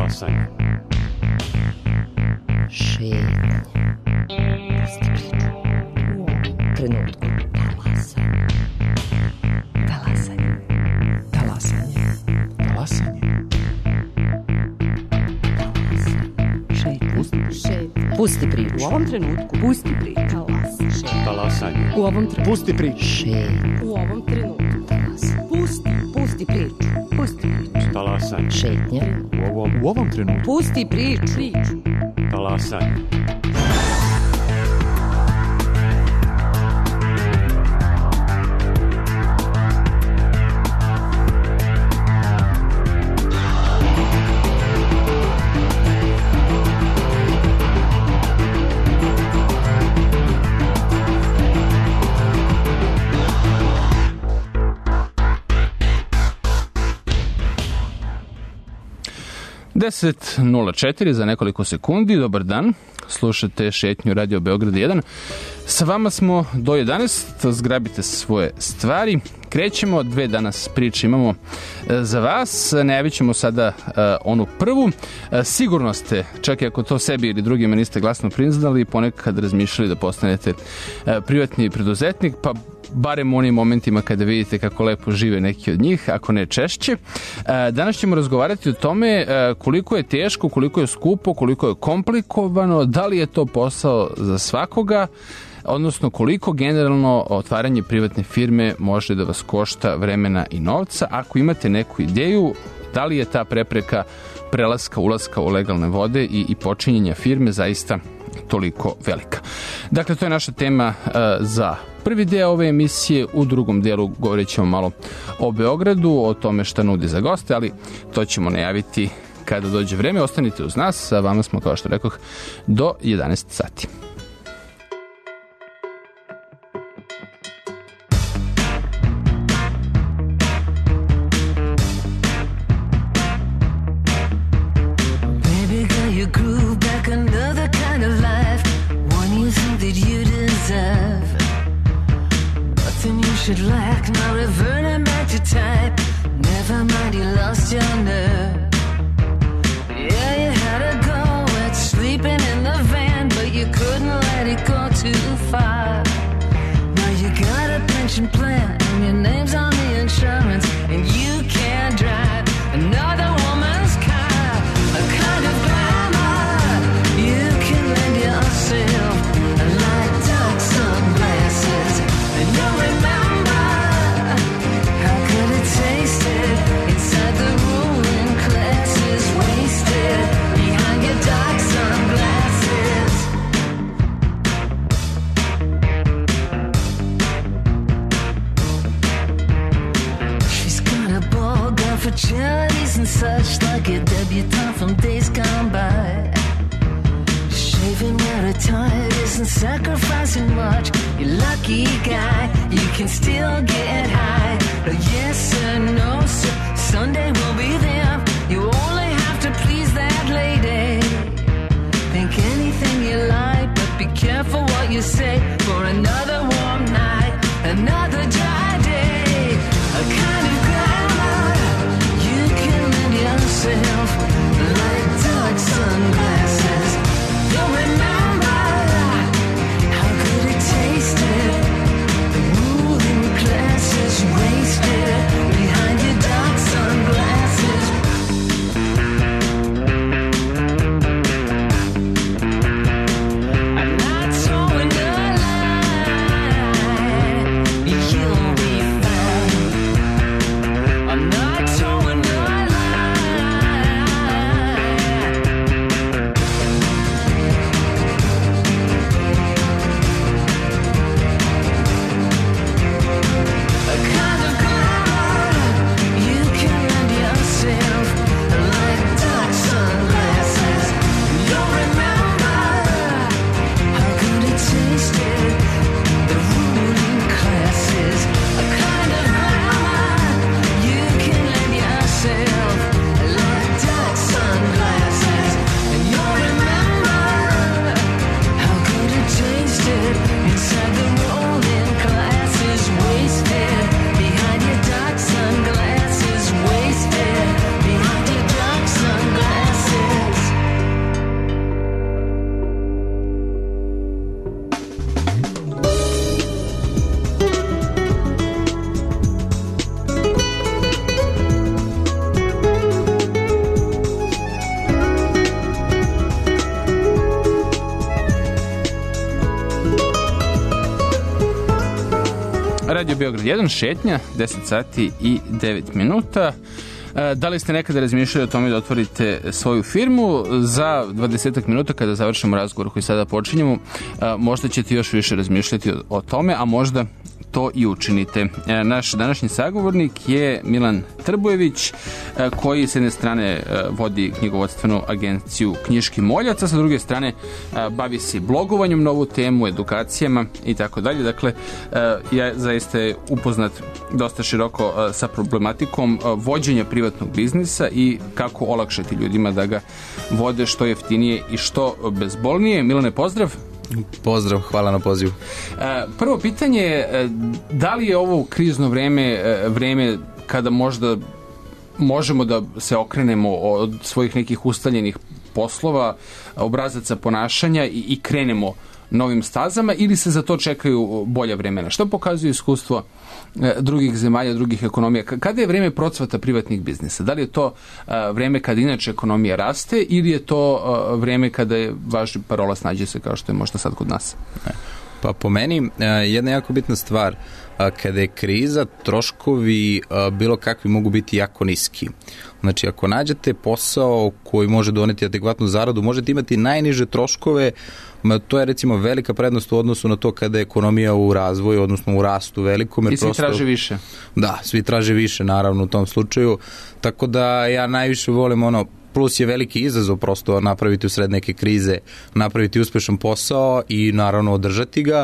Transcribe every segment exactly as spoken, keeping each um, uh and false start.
Talasanje. Šetnje. Pusti priču. U ovom trenutku. Talasanje. Talasanje. Talasanje. Talasanje. Šetnje. Šetnje. Pusti priču. U ovom trenutku. Pusti priču. Talasanje. Talasanje. U ovom trenutku. Pusti priču. Šetnje. U ovom trenutku. Talasanje. Pusti. Pusti priču. Pusti priču. Talasanje. Šetnje. U ovom, u ovom trenutku. Pusti priču. Priču. Talasanje. deset nula četiri za nekoliko sekundi. Dobar dan. Slušate Šetnju Radio Beograd jedan. Sa vama smo do jedanaest. Zgrabite svoje stvari. Krećemo. Dve danas priče imamo za vas. Najavit ćemo sada uh, onu prvu. Uh, sigurno ste, čak i ako to sebi ili drugima niste glasno priznali, ponekad razmišljali da postanete uh, privatni preduzetnik, pa barem u onim momentima kada vidite kako lepo žive neki od njih, ako ne češće. Danas ćemo razgovarati o tome koliko je teško, koliko je skupo, koliko je komplikovano, da li je to posao za svakoga, odnosno koliko generalno otvaranje privatne firme može da vas košta vremena i novca. Ako imate neku ideju, da li je ta prepreka prelaska, ulaska u legalne vode i, i počinjenja firme zaista toliko velika. Dakle, to je naša tema uh, za prvi deo ove emisije. U drugom delu govorit ćemo malo o Beogradu, o tome šta nudi za goste, ali to ćemo najaviti kada dođe vreme. Ostanite uz nas, a vama smo, kao što rekoh, do jedanaest sati. Should lack, now reverting back to type. Never mind, you lost your nerve. Yeah, you had a go at sleeping in the van, but you couldn't let it go too far. Now you got a pension plan, and your name's on the insurance, and you can't drive another woman's car. A kind of glamour you can lend yourself, like dark sunglasses, and you'll remember tasted inside the ruling classes, wasted behind your dark sunglasses. She's got a ball gown for charities and such, like a debutante from days gone by. Shaving where her tired isn't sacrificing much. You lucky guy, you can still get high. Yes sir, no sir, Sunday will be there. You only have to please that lady. Think anything you like, but be careful what you say. For another warm night, another dry day. A kind of glamour you can lend yourself, like dark sunglasses. You'll remember how good it tasted. The ruling classes wasted behind your dark sunglasses. I'm not throwing the line. You'll Radio Beograd jedan, šetnja, deset sati i devet minuta. Da li ste nekada razmišljali o tome da otvorite svoju firmu? Za dvadesetak minuta kada završimo razgovor koji sada počinjemo, možda ćete još više razmišljati o tome, a možda to i učinite. Naš današnji sagovornik je Milan Trbojević, koji s jedne strane vodi knjigovodstvenu agenciju Knjiški moljac, a sa druge strane bavi se blogovanjem na ovu temu, edukacijama i tako dalje. Dakle, ja zaista je upoznat dosta široko sa problematikom vođenja privatnog biznisa i kako olakšati ljudima da ga vode što jeftinije i što bezbolnije. Milane, pozdrav. Pozdrav, hvala na pozivu. Prvo pitanje je, da li je ovo krizno vreme, vreme kada možda možemo da se okrenemo od svojih nekih ustaljenih poslova, obrazaca ponašanja i, i krenemo novim stazama, ili se za to čekaju bolja vremena? Što pokazuje iskustvo drugih zemalja, drugih ekonomija? Kada je vreme procvata privatnih biznisa? Da li je to vreme kada inače ekonomija raste, ili je to vreme kada je važna parola snađe se, kao što je možda sad kod nas? Pa po meni jedna jako bitna stvar, kada je kriza, troškovi bilo kakvi mogu biti jako niski. Znači, ako nađete posao koji može doneti adekvatnu zaradu, možete imati najniže troškove. To je recimo velika prednost u odnosu na to kada je ekonomija u razvoju, odnosno u rastu velikom. I svi prosto traže više. Da, svi traže više, naravno, u tom slučaju. Tako da ja najviše volim ono, plus je veliki izazov prosto napraviti u sred neke krize, napraviti uspešan posao i naravno održati ga,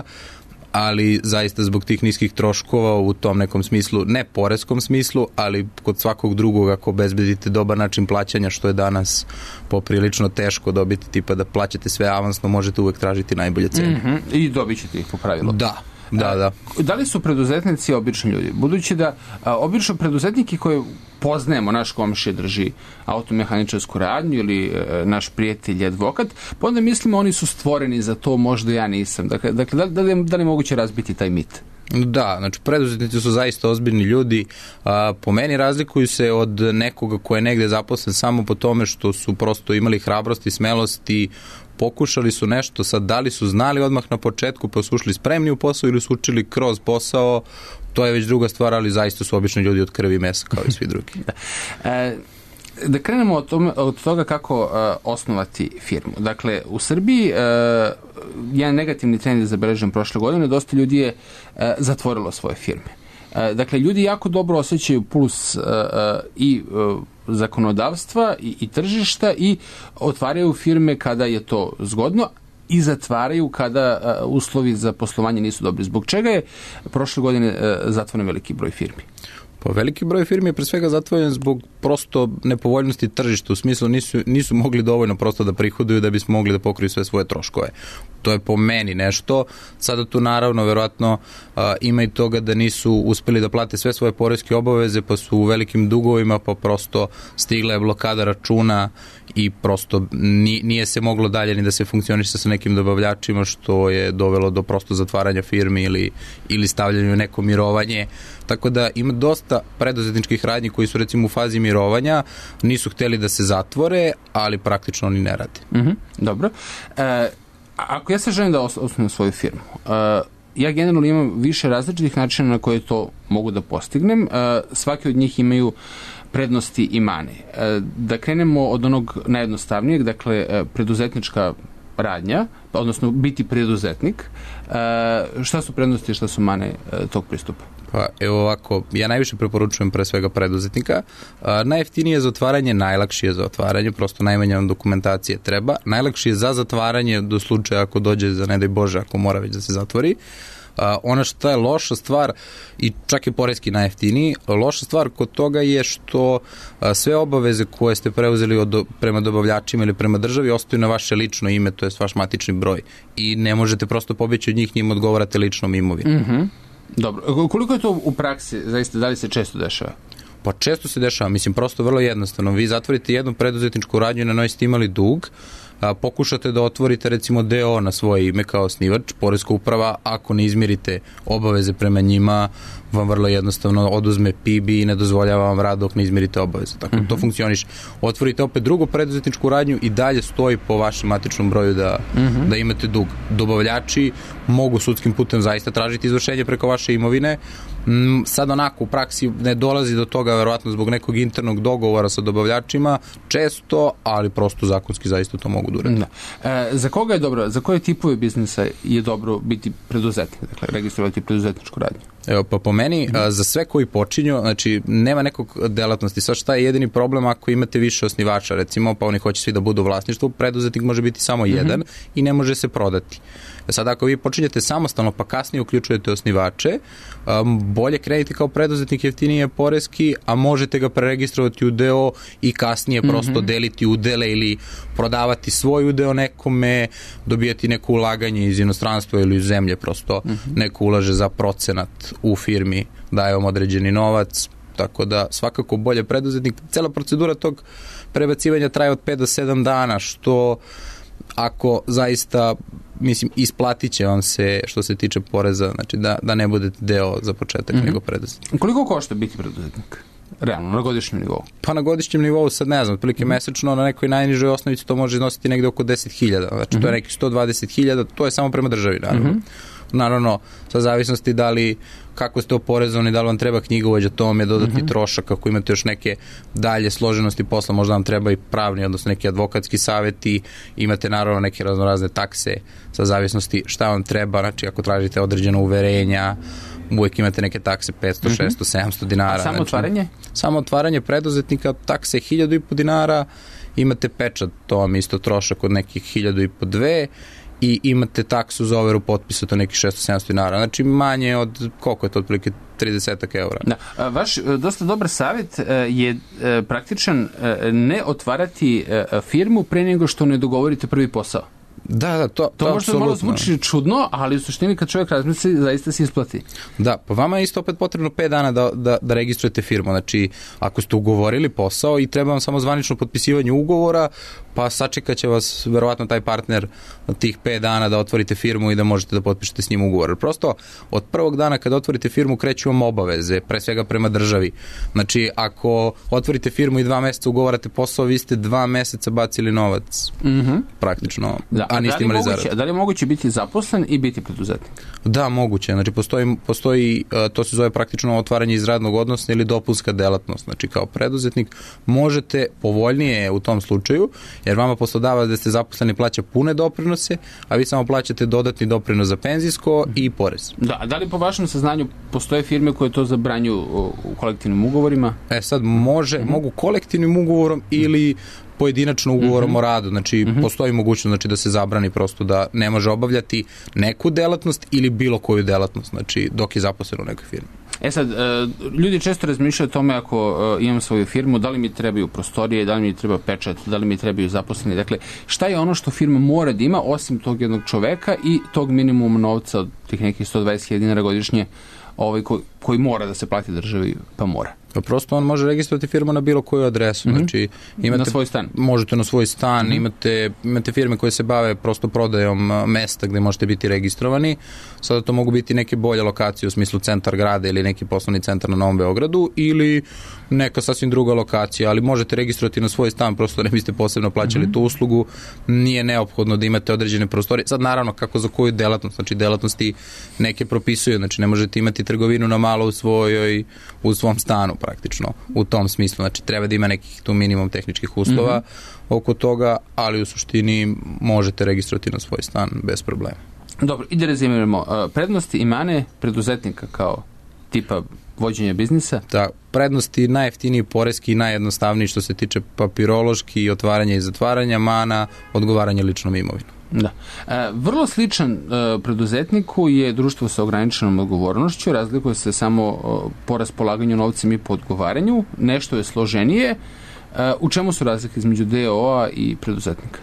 ali zaista zbog tih niskih troškova u tom nekom smislu, ne poreskom smislu, ali kod svakog drugog, ako obezbedite dobar način plaćanja, što je danas poprilično teško dobiti, tipa da plaćate sve avansno, možete uvek tražiti najbolje cene. Mm-hmm. I dobit ćete ih po pravilu. Da. Da, da. Da li su preduzetnici obični ljudi? Budući da a, obično preduzetniki koje poznajemo, naš komšija drži automehaničarsku radnju ili a, naš prijatelj je advokat, pa onda mislimo oni su stvoreni za to, možda ja nisam. Dakle, dakle da, da, li, da li je moguće razbiti taj mit? Da, znači preduzetnici su zaista ozbiljni ljudi. A, po meni razlikuju se od nekoga ko je negde zaposlen samo po tome što su prosto imali hrabrost i smelost i pokušali su nešto, sad da li su znali odmah na početku pa su ušli spremni u posao ili su učili kroz posao, to je već druga stvar, ali zaista su obični ljudi od krvi i mesa kao i svi drugi. Da. E, da krenemo od, tome, od toga kako uh, osnovati firmu. Dakle, u Srbiji uh, jedan negativni trend je zabeležen prošle godine, dosta ljudi je uh, zatvorilo svoje firme. Uh, dakle, ljudi jako dobro osjećaju puls uh, uh, i uh, zakonodavstva i, i tržišta i otvaraju firme kada je to zgodno i zatvaraju kada uh, uslovi za poslovanje nisu dobri. Zbog čega je prošle godine uh, zatvoren veliki broj firmi? Pa veliki broj firmi je pre svega zatvoren zbog prosto nepovoljnosti tržišta, u smislu nisu, nisu mogli dovoljno prosto da prihoduju da bismo mogli da pokriju sve svoje troškove. To je po meni nešto. Sada tu naravno verovatno a, ima i toga da nisu uspeli da plate sve svoje poreske obaveze, pa su u velikim dugovima, pa prosto stigla je blokada računa i prosto nije se moglo dalje ni da se funkcioniše sa nekim dobavljačima, što je dovelo do prosto zatvaranja firmi ili, ili stavljanja u neko mirovanje. Tako da ima dosta preduzetničkih radnji koji su recimo u fazi mirovanja, nisu hteli da se zatvore, ali praktično oni ne rade. Mm-hmm, dobro. E, ako ja se želim da osnovim svoju firmu, e, ja generalno imam više različitih načina na koje to mogu da postignem. E, svaki od njih imaju prednosti i mane. E, da krenemo od onog najjednostavnijeg, dakle preduzetnička radnja, odnosno biti preduzetnik. E, šta su prednosti i šta su mane e, tog pristupa? Pa evo ovako, ja najviše preporučujem pre svega preduzetnika. A, najjeftinije za otvaranje, najlakši je za otvaranje, prosto najmanje vam dokumentacije treba. Najlakši je za zatvaranje do slučaja ako dođe za, ne daj Bože, ako mora već da se zatvori. A, ona što je loša stvar, i čak je poreski najjeftiniji, loša stvar kod toga je što a, sve obaveze koje ste preuzeli od, prema dobavljačima ili prema državi ostaju na vaše lično ime, to je vaš matični broj. I ne možete prosto pobjeći od njih, njim odgovarate ličnom imovinom. Mhm. Dobro. Koliko je to u praksi, zaista, da li se često dešava? Pa često se dešava, mislim, prosto vrlo jednostavno. Vi zatvorite jednu preduzetničku radnju na njoj ste imali dug, a, pokušate da otvorite recimo D O na svoje ime kao osnivač, poreska uprava, ako ne izmirite obaveze prema njima, vam vrlo jednostavno oduzme P I B I i ne dozvoljava vam rad dok ne izmirite obaveze. Tako mm-hmm. to funkcioniše. Otvorite opet drugu preduzetničku radnju i dalje stoji po vašem matičnom broju da, mm-hmm. da imate dug. Dobavljači mogu sudskim putem zaista tražiti izvršenje preko vaše imovine. Sad onako u praksi ne dolazi do toga verovatno zbog nekog internog dogovora sa dobavljačima, često, ali prosto zakonski zaista to mogu da urade. Da. E, za koga je dobro, za koje tipove biznisa je dobro biti preduzetnik, dakle registrovati preduzetničku radnju? Evo, pa po meni, a, za sve koji počinju, znači, nema nekog delatnosti. Sad šta je jedini problem ako imate više osnivača, recimo, pa oni hoće svi da budu u vlasništvu, preduzetnik može biti samo jedan mm-hmm. i ne može se prodati. Sad, ako vi počinjete samostalno, pa kasnije uključujete osnivače, um, bolje krenite kao preduzetnik, jeftinije poreski, a možete ga preregistrovati u D O i kasnije mm-hmm. prosto deliti udele ili prodavati svoj udeo nekome, dobijati neko ulaganje iz inostranstva ili iz zemlje, prosto mm-hmm. neko ulaže za procenat u firmi, daje vam određeni novac, tako da svakako bolje preduzetnik. Cela procedura tog prebacivanja traje od pet do sedam dana, što ako zaista, mislim, isplatit će vam se što se tiče poreza, znači da, da ne budete deo za početak mm-hmm. nego preduzetnik. Koliko košta biti preduzetnik? Realno, na godišnjem nivou? Pa na godišnjem nivou sad ne znam, otprilike mm-hmm. mesečno na nekoj najnižoj osnovici to može iznositi negde oko deset hiljada, znači mm-hmm. to je nekih sto dvadeset hiljada, to je samo prema državi, naravno. Mm-hmm. Naravno, sa zavisnosti da li, kako ste oporezovani, da li vam treba knjigovođa, to vam je dodatni mm-hmm. trošak, ako imate još neke dalje složenosti posla, možda vam treba i pravni, odnosno neki advokatski savjeti, imate naravno neke raznorazne takse, sa zavisnosti šta vam treba, znači ako tražite određena uverenja, uvijek imate neke takse petsto, mm-hmm. šesto, sedamsto dinara. A samo otvaranje? Znači, samo otvaranje preduzetnika, takse hiljadu i po dinara, imate pečat, to vam isto trošak od nekih hiljadu i po dve, i imate taksu za overu potpisa, to nekih šesto sedamsto dinara. Znači manje od, koliko je to otprilike, trideset eura. Da. Vaš dosta dobar savjet je praktičan ne otvarati firmu pre nego što ne dogovorite prvi posao. Da, da, to, to, to možda malo zvuči čudno, ali u suštini kad čovjek razmisli, zaista se isplati. Da, pa vama je isto opet potrebno pet dana da, da, da registrujete firmu. Znači, ako ste ugovorili posao i treba vam samo zvanično potpisivanje ugovora, pa sačekat će vas verovatno taj partner tih pet dana da otvorite firmu i da možete da potpišete s njim ugovor. Prosto, od prvog dana kada otvorite firmu kreću vam obaveze, pre svega prema državi. Znači, ako otvorite firmu i dva meseca ugovarate posao, vi ste dva meseca bacili novac. Mm-hmm. Praktično. Da. A niste imali zaradu. Da li je moguće biti zaposlen i biti preduzetnik? Da, moguće. Znači, postoji, postoji, to se zove praktično otvaranje iz radnog odnosa ili dopunska delatnost. Znači, kao preduzetnik možete, povoljnije u tom slučaju, jer vama poslodavac da ste zaposleni plaća pune doprinose, a vi samo plaćate dodatni doprinos za penzijsko i porez. Da, da li po vašem saznanju postoje firme koje to zabranju u kolektivnim ugovorima? E sad, može, mm-hmm. mogu kolektivnim ugovorom ili pojedinačno ugovorom mm-hmm. o radu, znači mm-hmm. postoji mogućnost znači, da se zabrani prosto da ne može obavljati neku delatnost ili bilo koju delatnost, znači dok je zaposlen u nekoj firmi. E sad, ljudi često razmišljaju o tome ako imam svoju firmu, da li mi trebaju prostorije, da li mi treba pečat, da li mi trebaju zaposleni. Dakle, šta je ono što firma mora da ima osim tog jednog čoveka i tog minimum novca od tih nekih sto dvadeset hiljada dinara godišnje ovaj, koji, koji mora da se plati državi, pa mora? Pa prosto on može registrovati firmu na bilo koju adresu. Mm-hmm. Znači, imate, na svoj stan? Možete na svoj stan, mm-hmm. imate, imate firme koje se bave prosto prodajom mesta gde možete biti registrovani. Sada to mogu biti neke bolje lokacije u smislu centar grada ili neki poslovni centar na Novom Beogradu ili neka sasvim druga lokacija, ali možete registrovati na svoj stan, prosto ne biste posebno plaćali mm-hmm. tu uslugu. Nije neophodno da imate određene prostorije. Sad naravno kako za koju delatnost, znači delatnosti neke propisuju, znači ne možete imati trgovinu na malo u svojoj, u svom stanu praktično, u tom smislu. Znači, treba da ima nekih tu minimum tehničkih uslova mm-hmm. oko toga, ali u suštini možete registrovati na svoj stan bez problema. Dobro, i da rezimiramo. Prednosti i mane preduzetnika kao tipa vođenja biznisa? Da, prednosti najjeftiniji poreski i najjednostavniji što se tiče papirološki, otvaranja i zatvaranja, mana, odgovaranja ličnom imovinom. Da. E, vrlo sličan e, preduzetniku je društvo sa ograničenom odgovornošću, razlikuje se samo o, po raspolaganju novcem i po odgovaranju, nešto je složenije. E, u čemu su razlike između D O A i preduzetnika?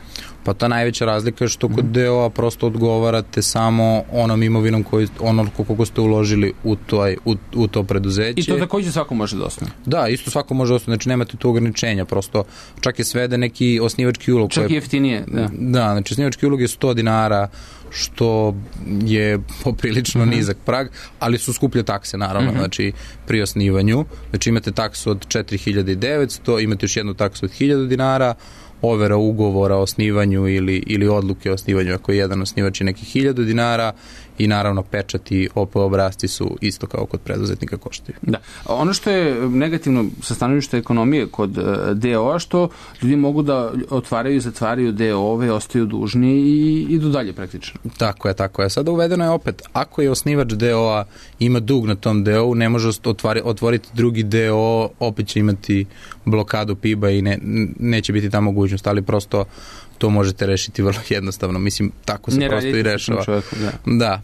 Pa ta najveća razlika je što kod D O A prosto odgovarate samo onom imovinom koji, ono koliko ste uložili u, toj, u, u to preduzeće. I to takođe svako može da osnovi? Da, isto svako može da osnovi, znači nemate tu ograničenja, prosto čak je svede neki osnivački ulog. Čak koje, je jeftinije, da. Da, znači osnivački ulog je sto dinara, što je poprilično uh-huh. nizak prag, ali su skuplje takse, naravno, uh-huh. znači pri osnivanju. Znači imate taksu od četiri hiljade devetsto, imate još jednu taksu od hiljadu dinara, overa ugovora o osnivanju ili, ili odluke o osnivanju, ako je jedan osnivač je nekih hiljadu dinara i naravno pečati O P obrasci su isto kao kod preduzetnika koštaju. Da. Ono što je negativno sa stanovišta ekonomije kod uh, D O A, što ljudi mogu da otvaraju i zatvaraju D O ove, ostaju dužni i idu dalje praktično. Tako je, tako je. Sada uvedeno je opet, ako je osnivač D O A ima dug na tom D O U, ne može otvari, otvoriti drugi D O O, opet će imati blokadu P I B A i ne, neće biti ta mogućnost, ali prosto to možete rešiti vrlo jednostavno. Mislim, tako se ne prosto i rešava. Čovjeku, da. Da.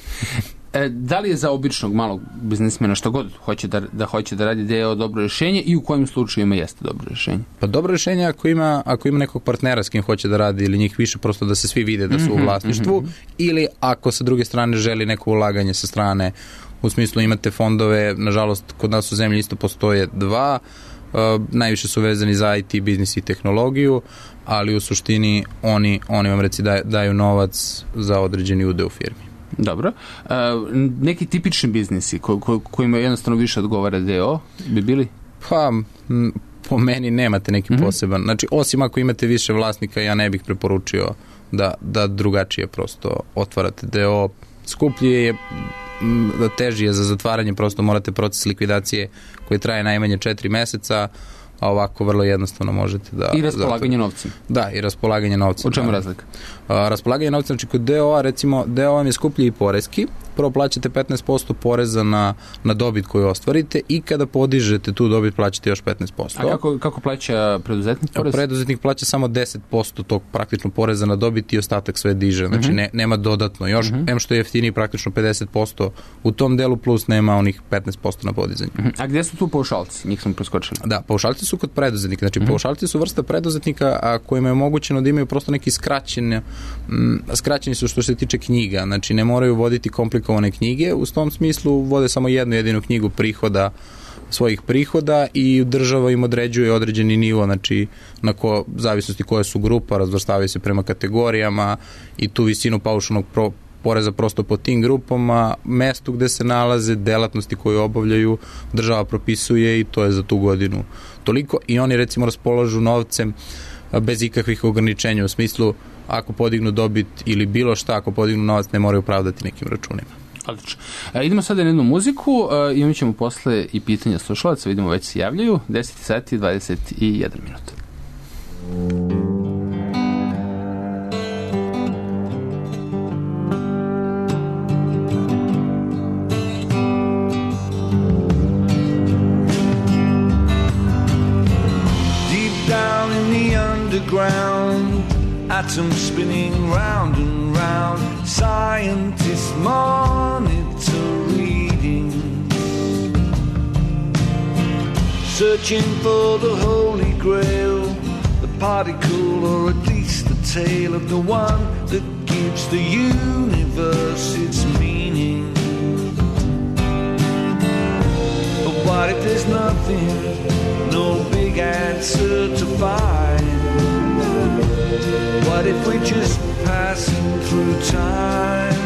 E, da li je za običnog malog biznismena što god hoće da, da hoće da radi D O dobro rešenje i u kojim slučajima jeste dobro rešenje? Pa dobro rešenje ako ima, ako ima nekog partnera s kim hoće da radi ili njih više, prosto da se svi vide da su mm-hmm, u vlasništvu mm-hmm. ili ako sa druge strane želi neko ulaganje sa strane, u smislu imate fondove, nažalost kod nas u zemlji isto postoje dva, uh, najviše su vezani za I T, biznis i tehnologiju, ali u suštini oni, oni vam reci daju, daju novac za određeni udeo u firmi. Dobro. E, neki tipični biznisi ko, ko, kojima jednostavno više odgovara D O bi bili? Pa, m, po meni nemate neki mm-hmm. poseban. Znači, osim ako imate više vlasnika, ja ne bih preporučio da, da drugačije prosto otvarate D O. Skuplje je, da teži je za zatvaranje, prosto morate proces likvidacije koji traje najmanje četiri meseca, a ovako vrlo jednostavno možete da... I raspolaganje novcem. Da, i raspolaganje novcem. U čemu razlika? A, raspolaganje novcem, znači kod D O A, recimo, D O A vam je skuplji i poreski, prvo plaćate petnaest posto poreza na, na dobit koju ostvarite i kada podižete tu dobit plaćate još petnaest posto. A kako, kako plaća preduzetnik porez? Preduzetnik plaća samo deset posto tog praktično poreza na dobit i ostatak sve diže, znači uh-huh. ne, nema dodatno. Još, uh-huh. em što je jeftiniji praktično pedeset posto u tom delu, plus nema onih petnaest posto na podizanje. Uh-huh. A gdje su tu paušalci? Njih smo preskočili. Da, paušalci su kod preduzetnika. Znači, uh-huh. paušalci su vrsta preduzetnika a kojima je omogućeno da imaju prosto neki skraćeni, m, skraćeni su što se tiče knjiga. Znači, ne moraju voditi komplikovane knjige. U tom smislu vode samo jednu jedinu knjigu prihoda, svojih prihoda i država im određuje određeni nivo, znači, na ko, zavisnosti koja su grupa, razvrstavaju se prema kategorijama i tu visinu paušalnog pro, poreza prosto po tim grupama, mestu gde se nalaze, delatnosti koje obavljaju, država propisuje i to je za tu godinu toliko i oni recimo raspolažu novcem bez ikakvih ograničenja, u smislu ako podignu dobit ili bilo šta, ako podignu novac ne moraju pravdati nekim računima. Odlično. E, idemo sada na jednu muziku e, i imat ćemo posle i pitanja slušalaca, vidimo već se javljaju, deset sati i dvadeset jedan minut. Underground, atoms spinning round and round, scientists monitor readings, searching for the holy grail, the particle or at least the tale of the one that gives the universe its meaning. But what if there's nothing, no big answer to find? What if we're just passing through time?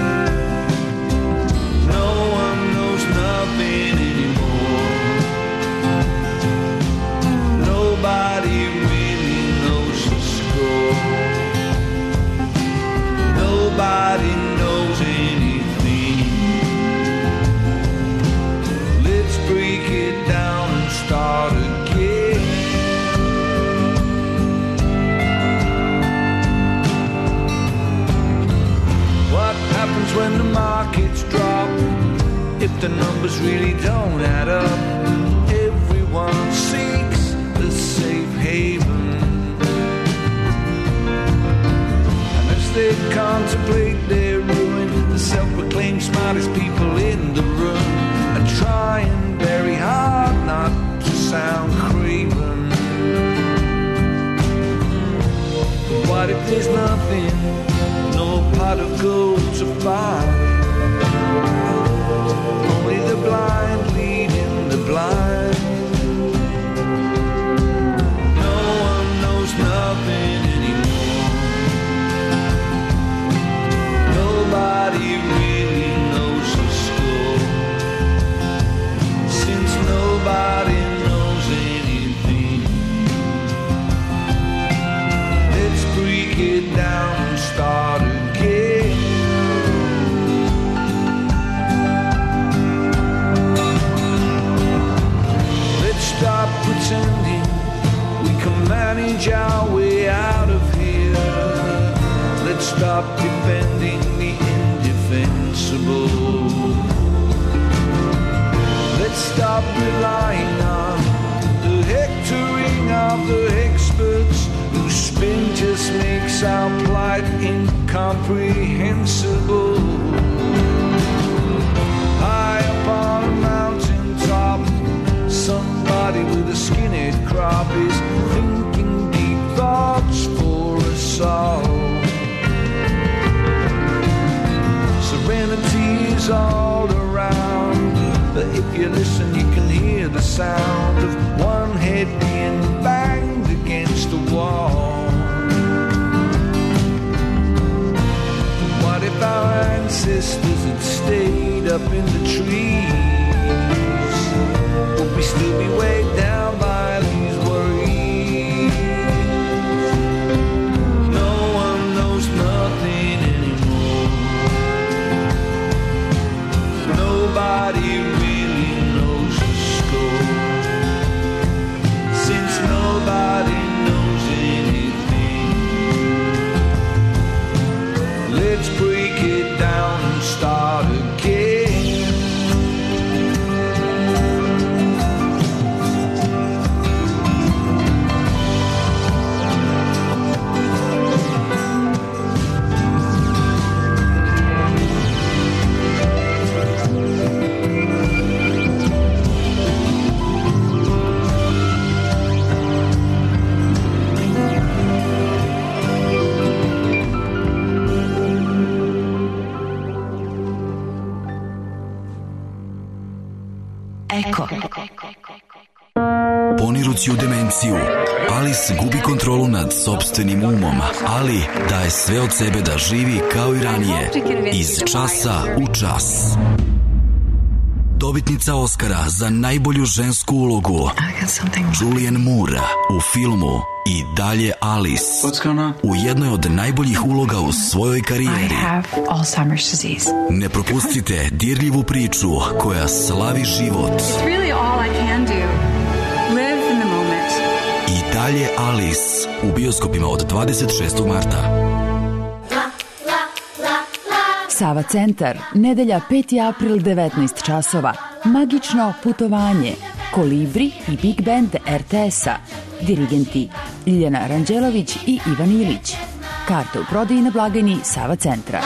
No one knows nothing anymore. Nobody really knows the score. Nobody knows anything. Let's break it down and start again. What happens when the markets drop? If the numbers really don't add up, everyone seeks the safe haven. And as they contemplate their ruin, the self-proclaimed smartest people in the room are trying very hard not to sound craven. What What if there's nothing, no pot of gold to find? Only the blind leading the blind. No one knows nothing anymore. Nobody really knows the score, since nobody knows anything. Let's break it down and start again. Let's stop pretending we can manage our way out of here. Let's stop defending the indefensible. Let's stop relying on the hectoring of the experts whose spin just makes our plight incomprehensible. High up on a mountain top, somebody with a skinhead crop is thinking deep thoughts for us all. Serenity is all around, but if you listen you can hear the sound of one head being banged against the wall. What if our ancestors had stayed up in the trees? Would we still be weighed down by these worries? No one knows nothing anymore. Nobody really knows the score, since nobody knows anything. Let's break it down and start again. Eko. Ponirući u demenciju, Alice gubi kontrolu nad sopstvenim umom, ali daje sve od sebe da živi kao i ranije, iz časa u čas. Dobitnica Oscara za najbolju žensku ulogu Julianne Moore u filmu I dalje Alice, u jednoj od najboljih uloga u svojoj karijeri. Ne propustite dirljivu priču koja slavi život. I dalje Alice u bioskopima od dvadeset šestog marta. Sava centar, nedelja peti april devetnaest časova. Magično putovanje. Kolibri i Big Band er te es-a. Dirigenti Ljiljana Ranđelović i Ivan Ilić. Karte u prodaji na blagajni Sava centra.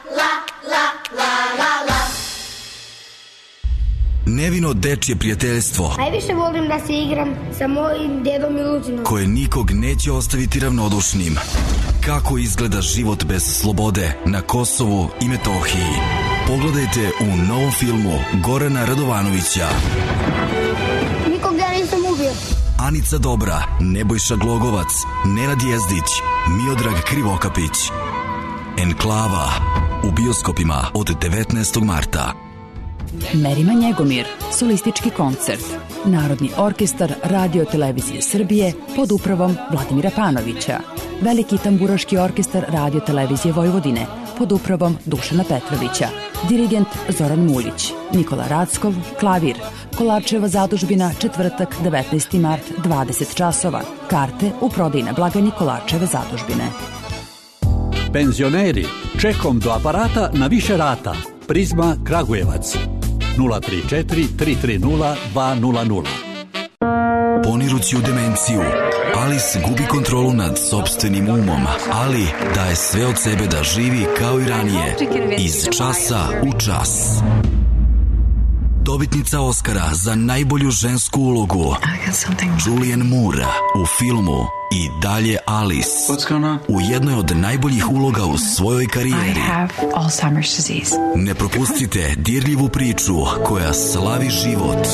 Nevino dečje prijateljstvo. Najviše volim da se igram sa mojim dedom Miluzinom, koje nikog neće ostaviti ravnodušnim. Kako izgleda život bez slobode na Kosovu i Metohiji? Pogledajte u novom filmu Gorana Radovanovića. Nikog ja nisam ubio. Anica Dobra, Nebojša Glogovac, Nenad Jezdić, Miodrag Krivokapić. Enklava u bioskopima od devetnaestog marta. Merima Njegomir, solistički koncert. Narodni orkestar Radio Televizije Srbije pod upravom Vladimira Panovića. Veliki tamburaški orkestar Radio Televizije Vojvodine pod upravom Dušana Petrovića. Dirigent Zoran Muljić. Nikola Rackov, klavir. Kolarčeva zadužbina, četvrtak, devetnaesti mart, dvadeset časova. Karte u prodaji na blagajni Kolarčeve zadužbine. Penzioneri, čekom do aparata na više rata. Prizma Kragujevac. nula tri četiri tri tri nula dva nula nula. Ponirući u demenciju, Alice gubi kontrolu nad sopstvenim umom, ali daje sve od sebe da živi kao i ranije, iz časa u čas. Dobitnica Oscara za najbolju žensku ulogu Julianne Moore u filmu I dalje Alice u jednoj od najboljih uloga u svojoj karijeri. Ne propustite dirljivu priču koja slavi život.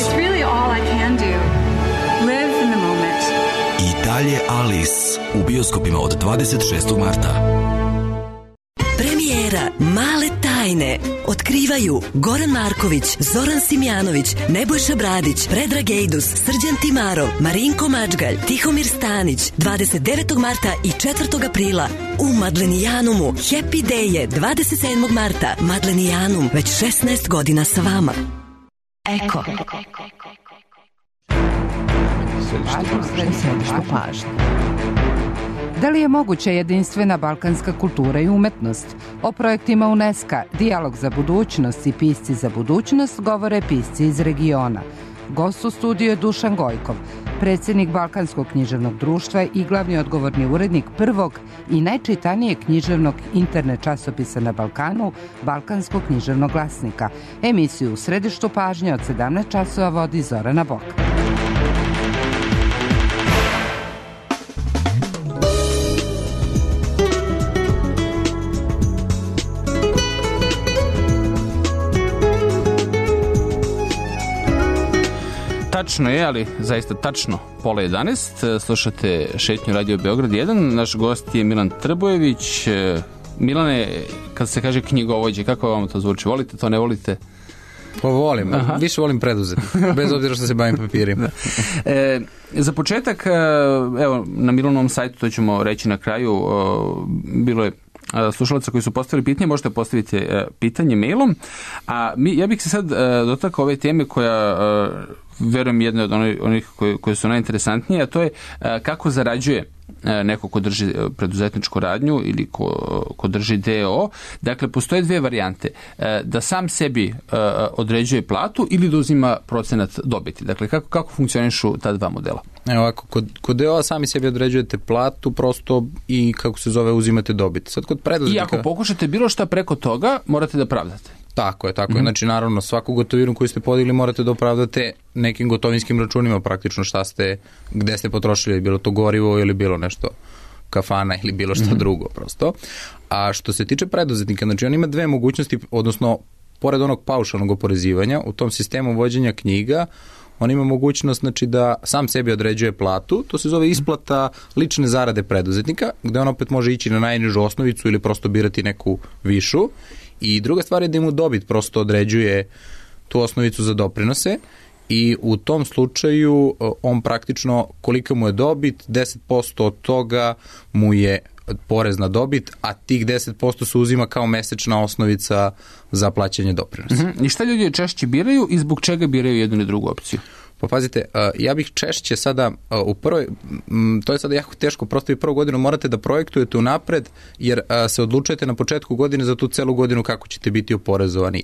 I dalje Alice u bioskopima od dvadeset šestog marta. Premijera Male tajne otkrivaju Goran Marković, Zoran Simjanović, Nebojša Bradić, Predrag Ejdus, Srđan Timarov, Marinko Mačgalj, Tihomir Stanić, dvadeset devetog marta i četvrtog aprila u Madlenijanumu. Happy Day je dvadeset sedmog marta. Madlenijanum, već šesnaest godina sa vama. Eko. Središte pažnje. Da li je moguća jedinstvena balkanska kultura i umetnost? O projektima UNESCO, Dijalog za budućnost i Pisci za budućnost govore pisci iz regiona. Gost u studiju je Dušan Gojkov, predsjednik Balkanskog književnog društva i glavni odgovorni urednik prvog i najčitanijeg književnog internet časopisa na Balkanu, Balkanskog književnog glasnika. Emisiju u središtu pažnje od sedamnaest časova vodi Zorana Bok. Tačno je, ali zaista tačno pola jedanaest. Slušate šetnju Radio Beograd jedan. Naš gost je Milan Trbojević. Milane, kad se kaže knjigovođe, kako vam to zvuči? Volite to, ne volite? Pa volim, Aha. više volim preduzetnik, bez obzira što se bavim papirima. e, za početak, evo, na Milanovom sajtu, to ćemo reći na kraju, bilo je slušalaca koji su postavili pitanje, možete postaviti pitanje mailom, a mi, ja bih se sad dotakao ove teme koja verujem jedne od onih koje, koje su najinteresantnije, a to je kako zarađuje neko ko drži preduzetničku radnju ili ko, ko drži D O O. Dakle, postoje dve varijante. Da sam sebi određuje platu ili da uzima procenat dobiti. Dakle, kako, kako funkcionišu ta dva modela? Evo ovako, kod, kod D O A sami sebi određujete platu prosto i kako se zove uzimate dobit. Sad kod preduzetnika... I ako pokušate bilo šta preko toga, morate da pravdate. Tako je, tako je. Mm-hmm. Znači, naravno, svaku gotovinu koju ste podigli morate da opravdate nekim gotovinskim računima praktično šta ste, gde ste potrošili, bilo to gorivo ili bilo nešto kafana ili bilo šta mm-hmm. drugo prosto. A što se tiče preduzetnika, znači on ima dve mogućnosti, odnosno, pored onog paušalnog oporezivanja, u tom sistemu vođenja knjiga, on ima mogućnost znači, da sam sebi određuje platu, to se zove isplata lične zarade preduzetnika, gde on opet može ići na najnižu osnovicu ili prosto birati neku višu. I druga stvar je da mu dobit prosto određuje tu osnovicu za doprinose i u tom slučaju on praktično koliko mu je dobit, deset posto od toga mu je porez na dobit, a tih deset posto se uzima kao mesečna osnovica za plaćanje doprinosa. Uh-huh. I šta ljudi češće biraju i zbog čega biraju jednu ili drugu opciju? Pa pazite, ja bih češće sada u prvoj, to je sada jako teško, prosto i prvu godinu morate da projektujete unapred, jer se odlučujete na početku godine za tu celu godinu kako ćete biti oporezovani.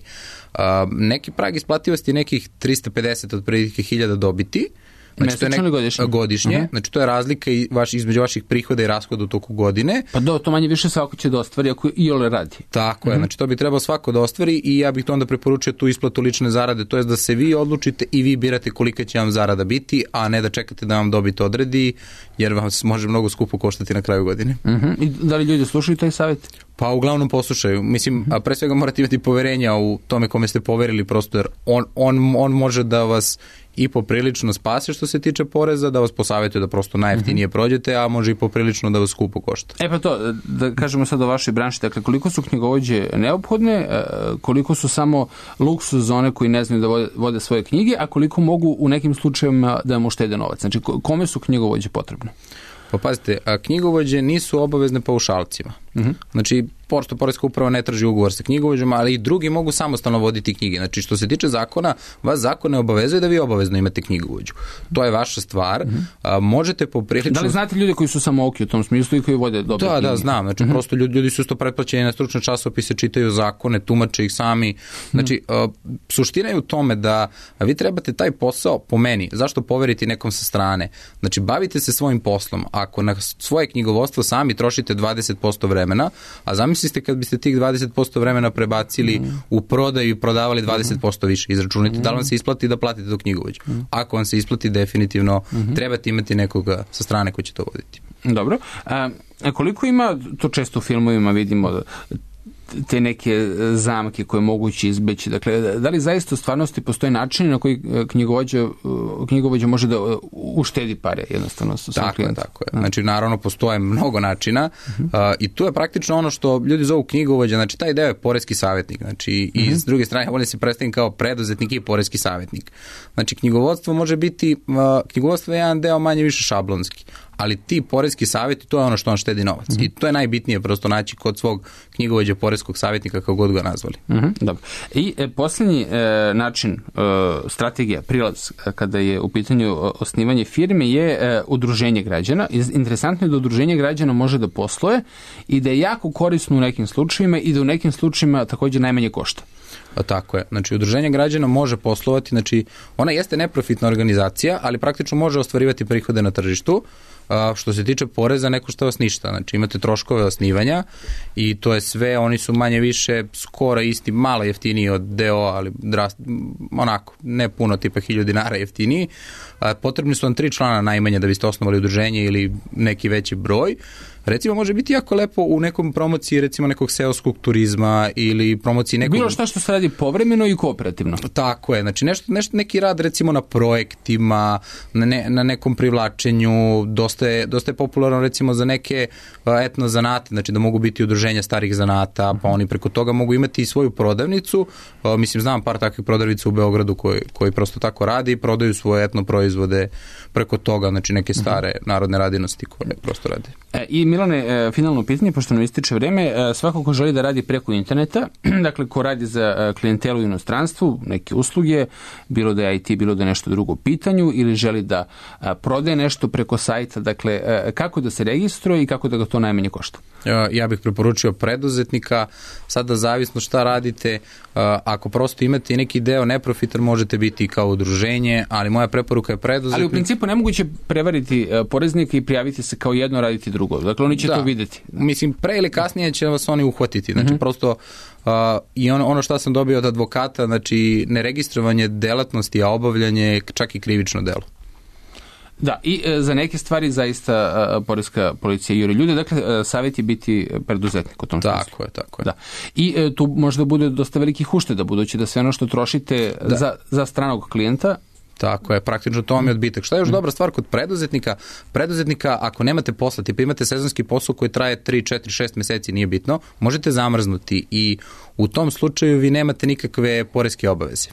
Neki prag isplativosti je nekih trista pedeset otprilike hiljada dobiti, Znači, mesečno ili godišnje? Godišnje. Uh-huh. Znači, to je razlika i vaš, između vaših prihoda i rashoda u toku godine. Pa do, to manje više svako će da ostvari ako i ole radi. Tako je. Uh-huh. Znači, to bi trebalo svako da ostvari i ja bih to onda preporučio tu isplatu lične zarade, to je da se vi odlučite i vi birate kolika će vam zarada biti, a ne da čekate da vam dobit odredi, jer vam može mnogo skupo koštati na kraju godine. Uh-huh. I da li ljudi slušaju taj savjet? Pa uglavnom poslušaju. Mislim, a pre svega morate imati poverenja u tome kome ste poverili, prosto jer on, on, on može da vas i poprilično spase što se tiče poreza, da vas posavetuje da prosto najjeftinije prođete, a može i poprilično da vas skupo košta. E pa to, da kažemo sad o vašoj branši, dakle koliko su knjigovođe neophodne, koliko su samo luksuz za one koji ne znaju da vode, vode svoje knjige, a koliko mogu u nekim slučajevima da vam uštede novac. Znači, kome su knjigovođe potrebne? Pa pazite, a knjigovođe nisu obavezne paušalcima. Uh-huh. Znači, pošto poreska uprava ne traži ugovor sa knjigovođama, ali i drugi mogu samostalno voditi knjige. Znači, što se tiče zakona, vas zakon ne obavezuje da vi obavezno imate knjigovođu. To je vaša stvar. Uh-huh. A, možete poprilično... Da li znate ljudi koji su samouki u tom smislu i koji vode dobre da, knjige? Da, da, znam. Znači, uh-huh. prosto ljudi, ljudi su isto pretplaćeni na stručne časopise, čitaju zakone, tumače ih sami. Znači, uh-huh. a, suština je u tome da vi trebate taj posao, po meni, zašto poveriti nekom sa strane? Znači, bavite se svojim poslom. Ako na svoje knjigovodstvo sami trošite dvadeset posto vremena, a zamislite zamislite kad biste tih dvadeset posto vremena prebacili mm. u prodaju i prodavali dvadeset posto više. Izračunajte mm. da li vam se isplati da platite tog knjigovođa. Mm. Ako vam se isplati, definitivno mm-hmm. trebate imati nekoga sa strane ko će to voditi. Dobro. A, a koliko ima, to često u filmovima vidimo, te neke zamke koje je moguće izbeći. Dakle, da li zaista u stvarnosti postoje način na koji knjigovođa, knjigovođa može da uštedi pare jednostavno sa tako je, tako je. Znači, naravno, postoje mnogo načina uh-huh. uh, i tu je praktično ono što ljudi zovu knjigovođa, znači taj deo je poreski savjetnik. Znači, uh-huh. i s druge strane, on se predstavim kao preduzetnik i poreski savjetnik. Znači, knjigovodstvo može biti, uh, knjigovodstvo je jedan deo manje više šablonski, ali ti poreski savjeti, to je ono što on štedi novac. Mm-hmm. I to je najbitnije prosto naći kod svog knjigovođa poreskog savjetnika, kako god ga nazvali. Mm-hmm. Dobro. I e, posljednji e, način, e, strategija, prilaz, kada je u pitanju osnivanje firme, je e, udruženje građana. Interesantno je da udruženje građana može da posluje i da je jako korisno u nekim slučajima i da u nekim slučajima također najmanje košta. A tako je. Znači, udruženje građana može poslovati, znači, ona jeste neprofitna organizacija, ali praktično može ostvarivati prihode na tržištu. A, što se tiče poreza, ne košta vas ništa. Znači, imate troškove osnivanja i to je sve, oni su manje više skoro isti, malo jeftiniji od D O, ali drast, onako, ne puno, tipa hiljadu dinara jeftiniji. A, potrebni su vam tri člana najmanje da biste osnovali udruženje ili neki veći broj. Recimo, može biti jako lepo u nekom promociji, recimo, nekog seoskog turizma ili promociji nekog... Bilo šta što se radi povremeno i kooperativno. Tako je. Znači, nešto, nešto, neki rad, recimo, na projektima, na, ne, na nekom privlačenju, dosta je, dosta je popularno, recimo, za neke etno zanate, znači da mogu biti udruženja starih zanata, pa oni preko toga mogu imati i svoju prodavnicu. Mislim, znam par takvih prodavnica u Beogradu koji, koji prosto tako radi i prodaju svoje etno proizvode preko toga, znači neke stare narodne radinosti koje prosto rade. E, I Milane, finalno pitanje, pošto nam ističe vreme, svako ko želi da radi preko interneta, dakle ko radi za klijentelu u inostranstvu, neke usluge, bilo da je I T, bilo da je nešto drugo u pitanju, ili želi da prodaje nešto preko sajta, dakle kako da se registruje i kako da ga to najmanje košta? Ja bih preporučio preduzetnika, sada zavisno šta radite, ako prosto imate i neki deo neprofitan, možete biti kao udruženje, ali moja preporuka je preduzetnik. Ali u principu nemoguće prevariti poreznika i prijaviti se kao jedno, raditi drugo. Dakle, oni će da. to vidjeti. Mislim, pre ili kasnije će vas oni uhvatiti. Znači, mm-hmm. prosto uh, i ono, ono što sam dobio od advokata, znači, neregistrovanje delatnosti, a obavljanje čak i krivično delo. Da, i e, za neke stvari zaista e, poreska policija juri ljude, dakle, e, savjet je biti preduzetnik u tom tako smislu. Je, tako je. Da. I e, tu možda bude dosta velikih ušteda, budući da sve ono što trošite za, za stranog klijenta. Tako je, praktično to vam je odbitak. Šta je još dobra stvar kod preduzetnika? Preduzetnika, ako nemate posla, tipa imate sezonski posao koji traje tri, četiri, šest meseci, nije bitno, možete zamrznuti i u tom slučaju vi nemate nikakve poreske obaveze.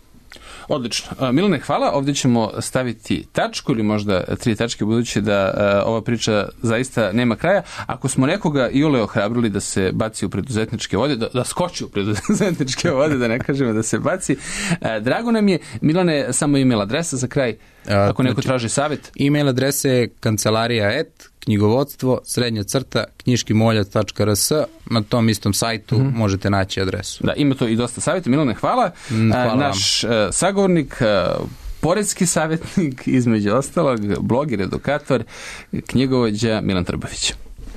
Odlično. Milane, hvala. Ovdje ćemo staviti tačku ili možda tri tačke, budući da uh, ova priča zaista nema kraja. Ako smo nekoga iole ohrabrili da se baci u preduzetničke vode, da, da skoči u preduzetničke vode, da ne kažemo da se baci, uh, drago nam je. Milane, samo email adresa za kraj, ako neko znači, traži savjet. Email adresa je kancelarija et knjigovodstvo srednja crta knjiškimoljac tačka er es. Na tom istom sajtu mm-hmm. možete naći adresu. Da, ima to i dosta savjeta. Milane, hvala. Mm, hvala Naš uh, sagovornik, uh, poreski savjetnik, između ostalog, bloger, edukator, knjigovođa Milan Trbović.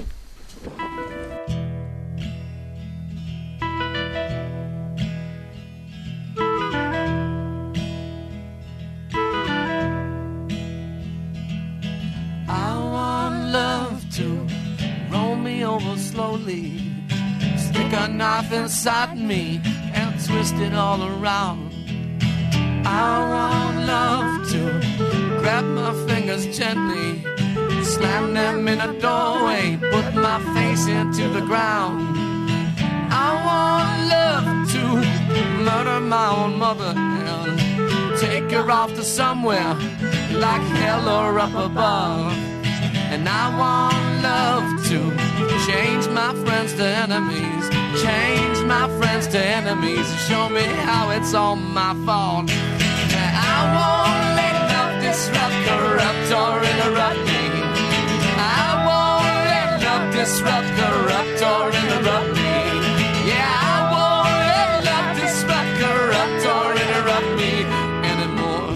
Slowly stick a knife inside me and twist it all around. I want love to grab my fingers gently, slam them in a doorway, put my face into the ground. I want love to murder my own mother and take her off to somewhere like hell or up above. And I want love to change my friends to enemies, change my friends to enemies, show me how it's all my fault. I won't let love disrupt, corrupt, or interrupt me. I won't let love disrupt, corrupt, or interrupt me. Yeah, I won't let love disrupt, corrupt, or interrupt me anymore.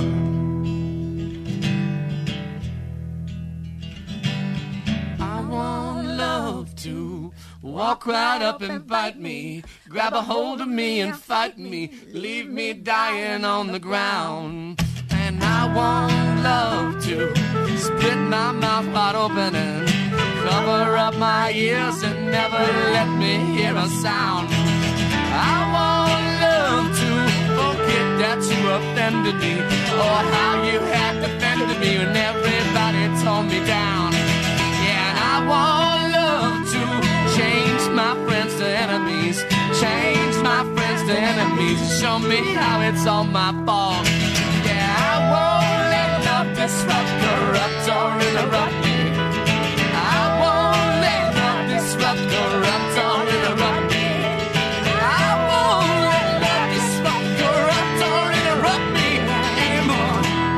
I want love to walk right up and bite me, grab a hold of me and fight me, leave me dying on the ground. And I want love to split my mouth wide open and cover up my ears and never let me hear a sound. I want love to forget that you offended me, or how you had defended me when everybody tore me down. Yeah, and I want love to change my friends to enemies, change my friends to enemies, show me how it's all my fault. Yeah, I won't let love disrupt, corrupt, or interrupt me. I won't let love disrupt, corrupt, or interrupt me. I won't let love disrupt, corrupt, or interrupt me anymore.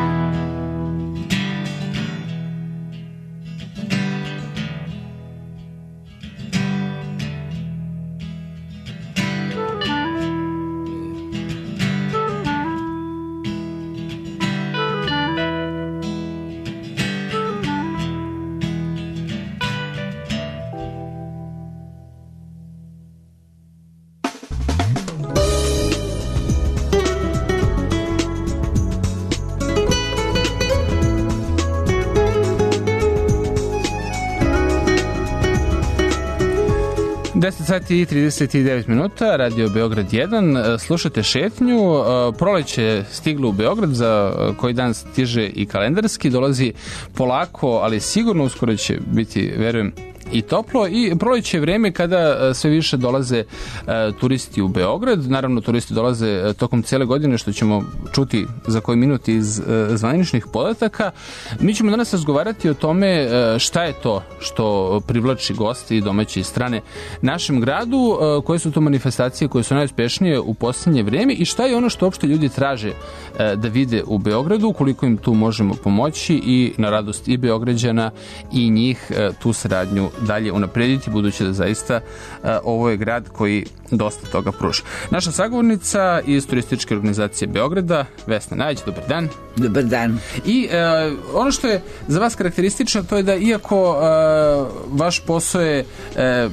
deset sati i trideset devet minuta, Radio Beograd jedan, slušate šetnju, proleće stiglo u Beograd, za koji dan stiže i kalendarski, dolazi polako, ali sigurno uskoro će biti, verujem, i toplo, i proleće je vreme kada sve više dolaze e, turisti u Beograd. Naravno, turisti dolaze tokom cele godine, što ćemo čuti za koji minut iz e, zvaničnih podataka. Mi ćemo danas razgovarati o tome e, šta je to što privlači goste i domaće i strane našem gradu, e, koje su to manifestacije koje su najuspešnije u posljednje vreme i šta je ono što uopšte ljudi traže e, da vide u Beogradu, koliko im tu možemo pomoći i na radost i Beograđana i njih e, tu saradnju dalje unaprediti, budući da zaista uh, ovo je grad koji dosta toga pruža. Naša sagovornica iz turističke organizacije Beograda, Vesna Najić, dobar dan. Dobar dan. I uh, ono što je za vas karakteristično, to je da iako uh, vaš posao je uh,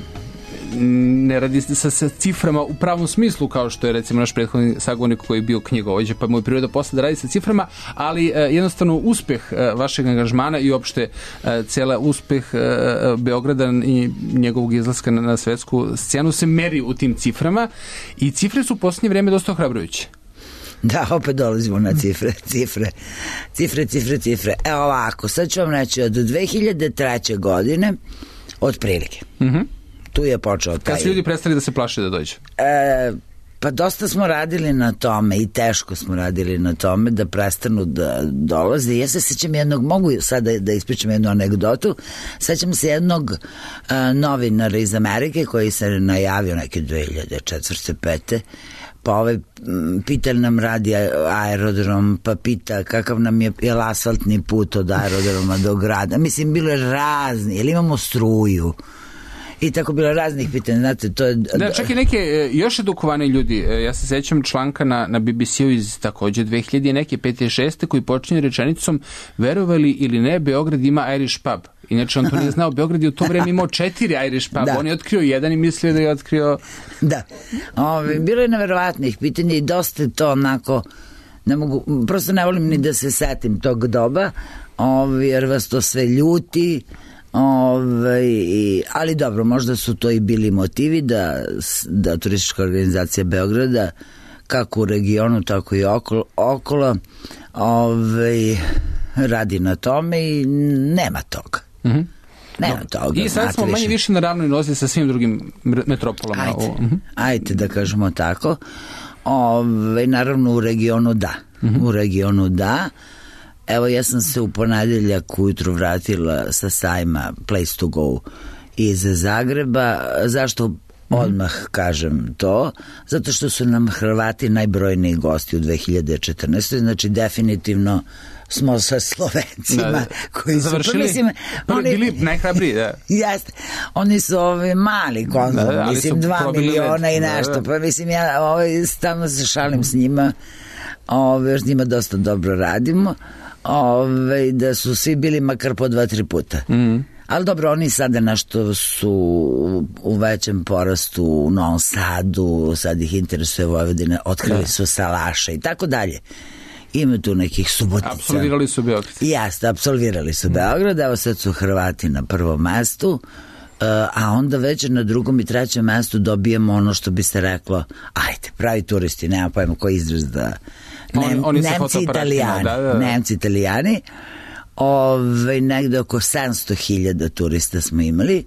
ne radi sa, sa ciframa u pravom smislu, kao što je recimo naš prethodni sagovornik koji je bio knjigovođa, pa mu je priroda posla da radi sa ciframa, ali e, jednostavno uspeh e, vašeg angažmana i uopšte e, cijela uspeh e, Beograda i njegovog izlaska na, na svetsku scenu se meri u tim ciframa i cifre su u posljednje vreme dosta ohrabrujuće. Da, opet dolazimo na cifre, cifre, cifre, cifre, cifre. Evo ovako, sad ću vam reći, od dve hiljade treće godine, otprilike. Mhm. Tu je počeo taj... Kad su ljudi prestali da se plaše da dođe? E, pa dosta smo radili na tome i teško smo radili na tome da prestanu da dolaze. Ja se sećam jednog, mogu sada da ispričam jednu anegdotu, sećam se jednog a, novinara iz Amerike koji se najavio neke dve hiljade četvrte pete pa ovaj pita nam radi aerodrom, pa pita kakav nam je, je asfaltni put od aerodroma do grada. Mislim, bilo je razni, ili imamo struju, i tako bilo raznih pitanja, znate, to je... Da, čak i neke još edukovane ljudi, ja se sećam članka na, na B B C-u iz takođe dve hiljade neke pete šeste koji počinje rečenicom, verovali ili ne, Beograd ima Irish pub. Inače, on to nije znao, Beograd je u to vreme imao četiri Irish pub, da. On je otkrio jedan i mislio da je otkrio... Da, Ove, bilo je neverovatnih pitanja i dosta to onako, ne mogu, prosto ne volim ni da se setim tog doba, ove, jer vas to sve ljuti. Ove, ali dobro, možda su to i bili motivi da, da turistička organizacija Beograda kako u regionu tako i okolo, okolo ove, radi na tome i nema toga. Mm-hmm. Nema no. toga. I sad smo manje više na ravnoj nozi sa svim drugim metropolama. Ajde, mm-hmm. ajde da kažemo tako. Ove, naravno u regionu da. Mm-hmm. U regionu da. Evo, ja sam se u ponedeljak ujutru vratila sa sajma Place to Go iz Zagreba. Zašto odmah kažem to? Zato što su nam Hrvati najbrojniji gosti u dve hiljade četrnaestoj. Znači, definitivno smo sa Slovencima da, koji su... Završili, pa, mislim, oni, bili najhrabriji, da. Jeste. Oni su ovi mali konzum, da, da, mislim, dva miliona i nešto. Da, da. Pa mislim, ja ovaj, stavno se šalim s njima, ovaj, s njima dosta dobro radimo. Ove, da su svi bili makar po dva, tri puta. Mm. Ali dobro, oni sada nešto su u većem porastu u Novom Sadu, sad ih interesuje Vojvodina, otkrili su salaše i tako dalje. Ima tu nekih Subotica. Apsolvirali su Beograd. Jeste, apsolvirali su Beograd, evo sad su Hrvati na prvom mestu, a onda već na drugom i trećem mestu dobijemo ono što bi se reklo, ajde, pravi turisti, nema pojma koji izraz da... Nem, oni Nemci Italijani, da, da, da. Nemci Italijani, Ove, negde oko sedamsto hiljada turista smo imali,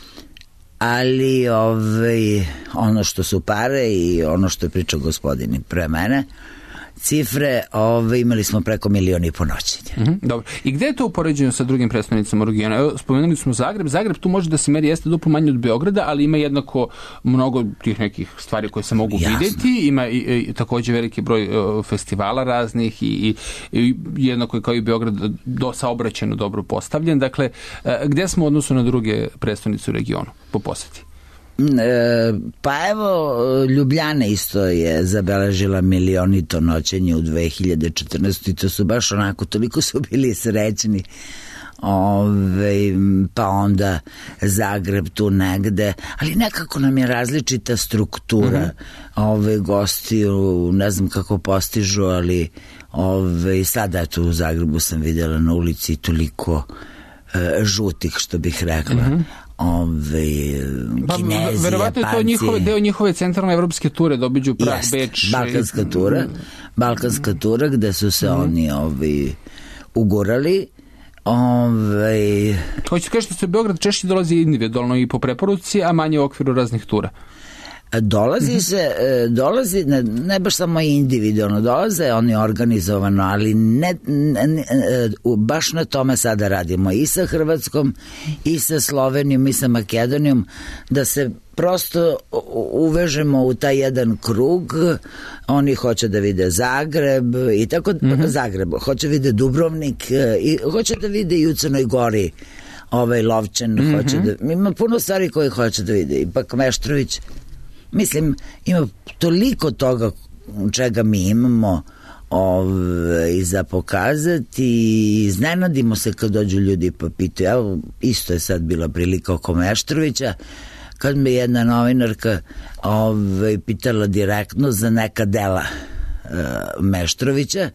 ali ove, ono što su pare i ono što je pričao gospodin pre mene, cifre, ove, imali smo preko milion i po noćenja. Mm-hmm, dobro. I gde je to u poređenju sa drugim predstavnicama regiona? Evo, spomenuli smo Zagreb. Zagreb tu može da se meri, jeste duplo manje od Beograda, ali ima jednako mnogo tih nekih stvari koje se mogu Jasno. vidjeti. Ima i, i takođe veliki broj uh, festivala raznih i, i, i jednako kao i Beograd do, saobraćajno dobro postavljen. Dakle, uh, gde smo u odnosu na druge predstavnice u regionu po poseti? E, pa evo, Ljubljana isto je zabeležila milionito noćenje u dve hiljade četrnaestoj i to su baš onako, toliko su bili srećni. Ove, pa onda Zagreb tu negde, ali nekako nam je različita struktura. Mm-hmm. Ove gostiju, ne znam kako postižu, ali ove, sada tu u Zagrebu sam vidjela na ulici toliko e, žutih, što bih rekla. Mm-hmm. Ove, Kinezi, verovatno je to njihove, deo njihove centralne evropske ture, da obiđu Prag, Beč. Balkanska tura, Balkanska tura gde su se mm. oni ovi, ugurali. Ove... Hoćete kažete da se u Beograd češće dolazi individualno i po preporuci, a manje u okviru raznih tura? Dolazi se, dolazi, ne, ne baš samo individualno dolaze, oni organizovano, ali ne, ne, ne, baš na tome sada radimo i sa Hrvatskom, i sa Slovenijom, i sa Makedonijom, da se prosto uvežemo u taj jedan krug. Oni hoće da vide Zagreb i tako, mm-hmm. Zagreb, hoće vide Dubrovnik i hoće da vide i u Crnoj Gori ovaj Lovćen, mm-hmm. hoće da, ima puno stvari koje hoće da vide, ipak Meštrović. Mislim, ima toliko toga čega mi imamo ove, za pokazati i iznenadimo se kad dođu ljudi pa pitaju. Evo, isto je sad bila prilika oko Meštrovića, kad me jedna novinarka ove, pitala direktno za neka dela e, Meštrovića,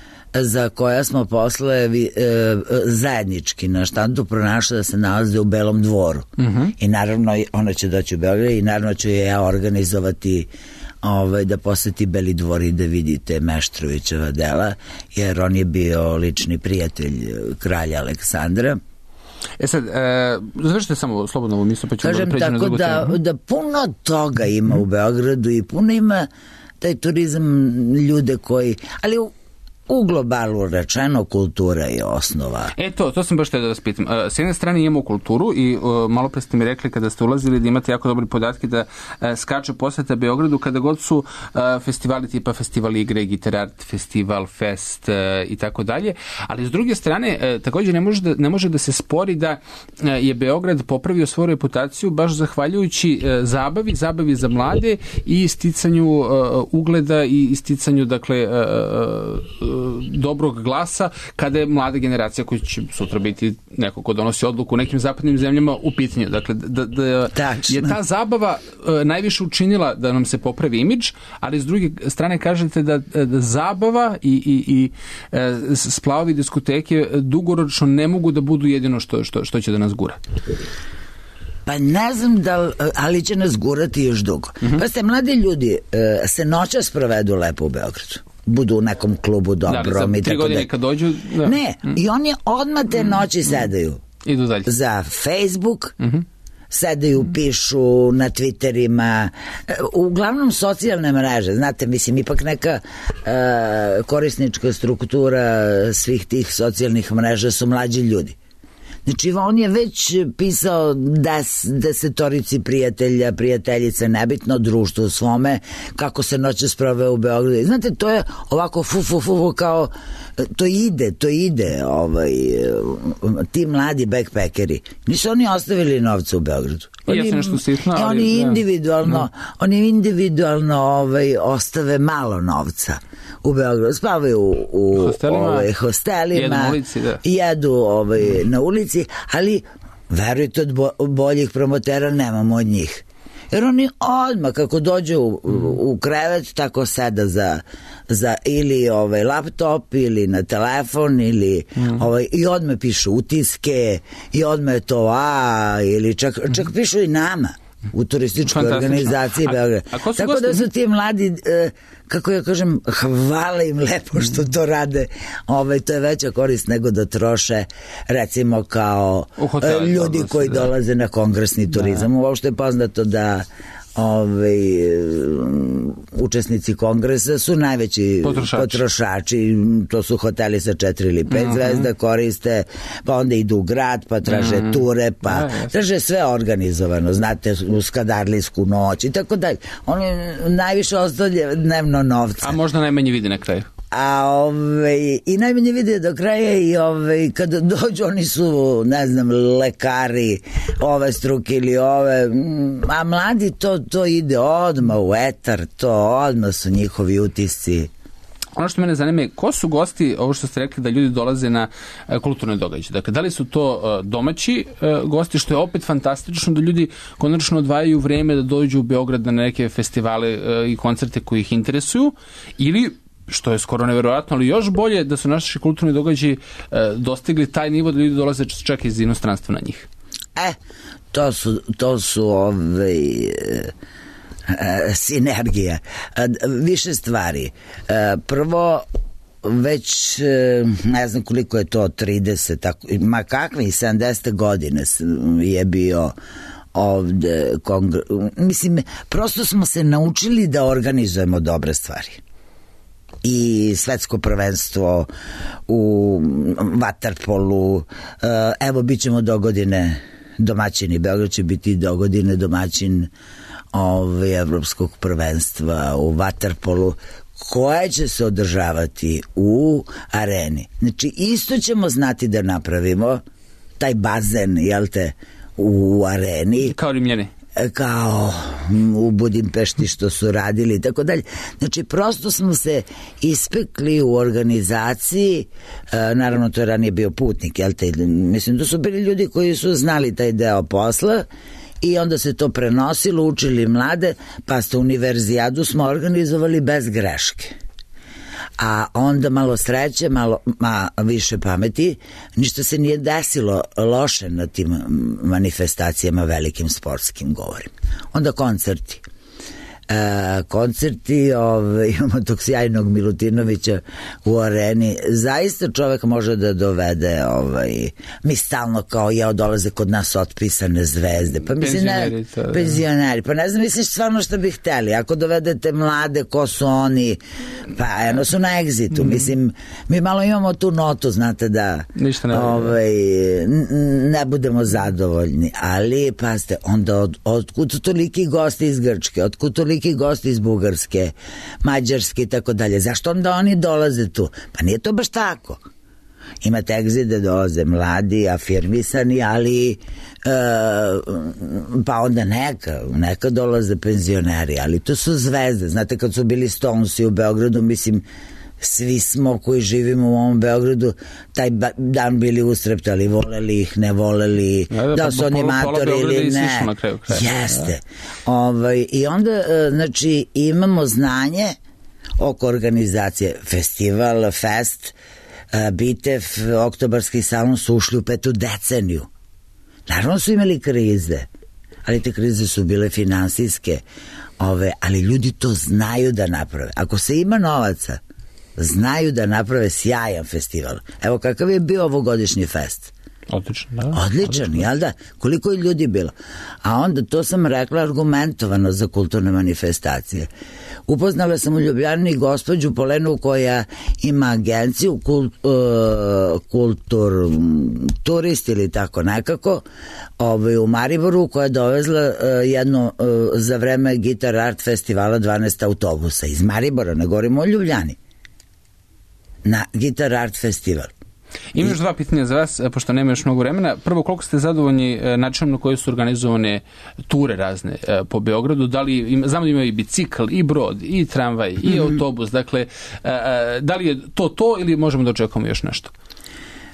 za koja smo posle e, zajednički na štandu pronašli da se nalaze u Belom dvoru. Mm-hmm. I naravno ona će doći u Beograd i naravno ću je ja organizovati ovaj, da poseti Beli dvor i da vidite Meštrovićeva dela, jer on je bio lični prijatelj kralja Aleksandra. E sad, e, završite samo slobodno ovu mislu, pa ćemo da pređemo na drugu temu. Kažem tako da, da puno toga ima mm. u Beogradu i puno ima taj turizam, ljude koji, ali u U globalu rečeno, kultura je osnova. E to, to sam baš te da vas pitam. S jedne strane imamo kulturu i uh, malo pre ste mi rekli kada ste ulazili da imate jako dobre podatke da uh, skače poseta Beogradu kada god su uh, festivali tipa Festival igre, Gitar Art, Festival Fest uh, i tako dalje. Ali s druge strane uh, također ne može, da, ne može da se spori da uh, je Beograd popravio svoju reputaciju baš zahvaljujući uh, zabavi, zabavi za mlade i sticanju uh, ugleda i sticanju dakle uh, uh, dobrog glasa kada je mlada generacija koja će sutra biti neko ko donosi odluku u nekim zapadnim zemljama u pitanju. Dakle, da, da je ta zabava e, najviše učinila da nam se popravi imidž, ali s druge strane kažete da, da zabava i, i, i e, splavovi diskoteke dugoročno ne mogu da budu jedino što, što, što će da nas gura. Pa ne znam da, ali će nas gurati još dugo. Mm-hmm. Pa ste, mladi ljudi e, se noćas provedu lepo u Beogradu. Budu u nekom klubu dobro. Da, za tri godine da... kad dođu... Da. Ne, mm. i oni odmah te noći sedaju. Idu dalje. Za Facebook, mm-hmm. sedaju, pišu na Twitterima, uglavnom socijalne mreže. Znate, mislim, ipak neka uh, korisnička struktura svih tih socijalnih mreža su mlađi ljudi. Znači, on je već pisao des, desetorici prijatelja, prijateljice, nebitno, društvo svome, kako se noće sprave u Beogradu. Znate, to je ovako fu, fu, fu, kao, to ide, to ide, ovaj, ti mladi backpackeri. Nisu oni ostavili novca u Beogradu. Oni, ja nešto sitno, ali, oni individualno, da. oni individualno ovaj, ostave malo novca u Beogradu. Spavaju u, u hostelima, ovaj, hostelima jedu na ulici, da. jedu ovaj, na ulici, ali verujte, od bo, boljih promotera nemamo od njih. Jer oni odmah kako dođu u, u krevet tako seda za, za ili ovaj laptop ili na telefon ili mm. ovaj, i odmah pišu utiske i odmah je to a ili čak, čak pišu i nama u turističkoj organizaciji Beograda. Tako gosti? Da su ti mladi, e, kako ja kažem, hvala im lepo što to rade. Ovaj, to je veća korist nego da troše, recimo, kao hotelu, ljudi koji da. dolaze na kongresni turizam. Da. Uopšte je poznato da ovaj, učesnici kongresa su najveći potrošači. potrošači, to su hoteli sa četiri ili pet uh-huh. zvezda, koriste, pa onda idu u grad, pa traže uh-huh. ture, pa uh-huh. traže sve organizovano, znate, u Skadarlijsku noć i tako dalje. Oni najviše ostavlja dnevno novca. A možda najmanje vidi na kraju. A ove, i najmanje vide do kraja i ove, kada dođu oni su, ne znam, lekari ove struke ili ove, a mladi to, to ide odmah u etar, to odmah su njihovi utisci. Ono što mene zanima je, ko su gosti, ovo što ste rekli da ljudi dolaze na kulturne događaje? Dakle, da li su to domaći gosti, što je opet fantastično da ljudi konačno odvajaju vreme da dođu u Beograd na neke festivale i koncerte koji ih interesuju, ili što je skoro neverovatno, ali još bolje da su naši kulturni događaji e, dostigli taj nivo da ljudi dolaze čak iz inostranstva na njih. E, to su, to su ove, e, e, sinergije. E, više stvari. E, prvo, već e, ne znam koliko je to, trideset, tako, ma kakve, sedamdesete godine je bio ovde, kongre, mislim, prosto smo se naučili da organizujemo dobre stvari. I svetsko prvenstvo u vaterpolu, evo bit ćemo dogodine domaćini, Beograd će biti dogodine domaćin ovaj, evropskog prvenstva u vaterpolu koje će se održavati u areni. Znači isto ćemo znati da napravimo taj bazen, jel te, u areni. Kao Rimljani. Kao u Budimpešti što su radili i tako dalje. Znači prosto smo se ispekli u organizaciji, e, naravno to je ranije bio putnik, jel te, mislim to su bili ljudi koji su znali taj deo posla i onda se to prenosilo, učili mlade, pa ste univerzijadu smo organizovali bez greške. A onda malo sreće, malo ma, više pameti, ništa se nije desilo loše na tim manifestacijama velikim sportskim, govorim. Onda koncerti. E, koncerti, ove, imamo tog sjajnog Milutinovića u areni, zaista čovek može da dovede ovaj, mi stalno kao ja dolaze kod nas otpisane zvezde, pa mislim ne, penzioneri, pa ne znam, mislim stvarno što bi hteli, ako dovedete mlade, ko su oni, pa eno su na egzitu, mm. mislim mi malo imamo tu notu, znate da ne, ovaj, ne budemo zadovoljni, ali pazite, onda od, otkud toliki gosti iz Grčke, otkud toliki gosti iz Bugarske, Mađarske i tako dalje. Zašto onda oni dolaze tu? Pa nije to baš tako. Imate egzide, dolaze mladi, afirmisani, ali e, pa onda neka, neka dolaze penzioneri, ali to su zvezde. Znate, kad su bili Stonesi u Beogradu, mislim, svi smo koji živimo u ovom Beogradu taj dan bili ustreptali, voleli ih, ne voleli, ja, da, da su animatori ili ne. Jeste. Ovaj, i onda, znači, imamo znanje oko organizacije. Festival, fest, Bitev, Oktobarski salon su ušli u petu deceniju. Naravno su imali krize, ali te krize su bile finansijske, ove, ali ljudi to znaju da naprave. Ako se ima novaca, znaju da naprave sjajan festival. Evo kakav je bio ovogodišnji fest. Odličan, da. Odličan, Odličan. Jel da? Koliko je ljudi bilo? A onda, to sam rekla argumentovano za kulturne manifestacije. Upoznala sam u Ljubljani gospođu Polenu koja ima agenciju kult, uh, Kultur Turist ili tako nekako, ovaj, u Mariboru, koja je dovezla uh, jedno uh, za vreme Guitar Art festivala dvanaest autobusa iz Maribora, ne govorimo o Ljubljani, na Guitar Art festival. Imam još dva pitanja za vas, pošto nema još mnogo vremena. Prvo, koliko ste zadovoljni načinom na koje su organizovane ture razne po Beogradu? Da li ima, znamo da imaju i bicikl, i brod, i tramvaj, i autobus. Dakle, da li je to to ili možemo da očekujemo još nešto?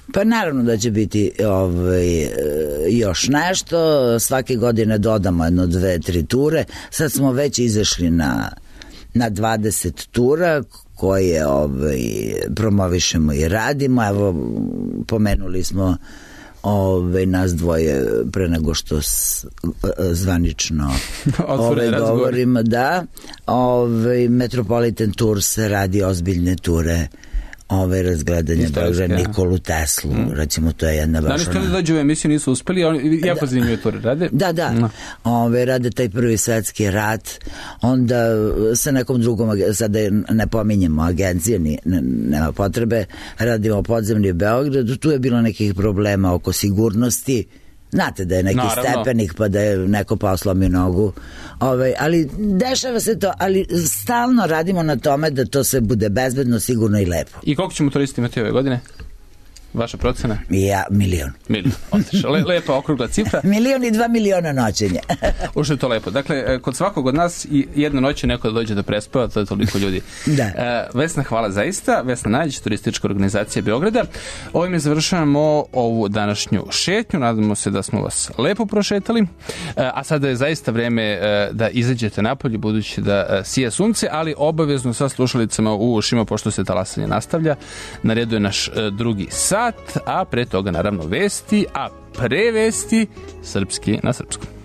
Pa naravno da će biti ovaj, još nešto, svake godine dodamo jedno, dve, tri ture, sad smo već izašli na, na dvadeset tura koje ovaj, promovišemo i radimo, evo pomenuli smo Ove, nas dvoje pre nego što s, zvanično ove, govorimo, da. Ove, Metropolitan Tour se radi ozbiljne ture, ove razgledanje Beograd, Nikolu Teslu, mm. recimo, to je jedna baš... Danas kada dođu u emisiju nisu uspeli, oni jako zanimljivo to rade. Da, da, no. Ove, rade taj prvi svetski rat, onda sa nekom drugom, sada ne pominjemo agencije, ni, nema potrebe, radimo podzemni Beograd, tu je bilo nekih problema oko sigurnosti, znate da je neki Naravno. stepenik pa da je neko pao slomio nogu. Ove, ali dešava se to, ali stalno radimo na tome da to sve bude bezbedno, sigurno i lepo. I koliko ćemo turisti imati ove godine? Vaša procena? Ja, milion. Milion, otišao. Le, lepa okrugla cifra. Milion i dva miliona noćenja. Ušto je to lepo. Dakle, kod svakog od nas i jedno noće neko da dođe da prespava, to je toliko ljudi. Da. Uh, Vesna, hvala zaista. Vesna Nađić, turistička organizacija Beograda. Ovime završavamo ovu današnju šetnju. Nadamo se da smo vas lepo prošetali. Uh, a sada je zaista vreme uh, da izađete napolje, budući da uh, sija sunce, ali obavezno sa slušalicama u ušima, pošto se talasanje nastavlja. Na redu je naš uh, drugi sat, a pre toga naravno vesti, a pre vesti srpski na srpskom.